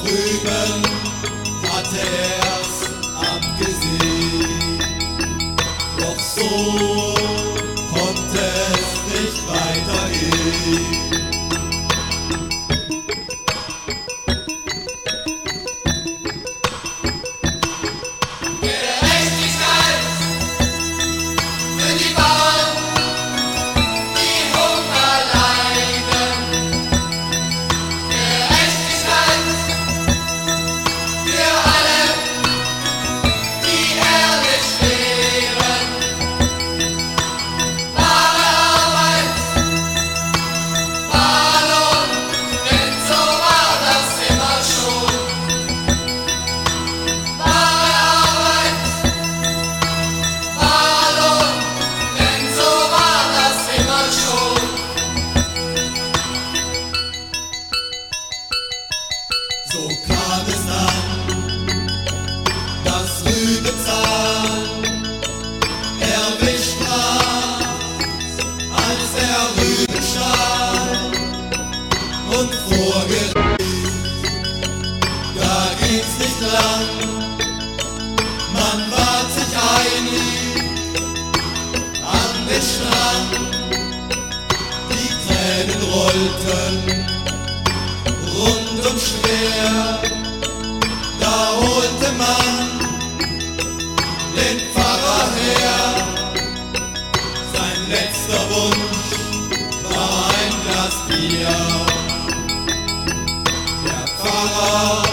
drüben hatte er's abgesehen, doch so konnte es nicht weitergehen. So kam es dann, dass Rübezahl erwischt war, als er Rüben stahl und vor Gericht. Da ging's nicht lang, man war sich einig an den Strand, die Tränen rollten rund und schwer, da holte man den Pfarrer her. Sein letzter Wunsch war ein Glas Bier. Der Pfarrer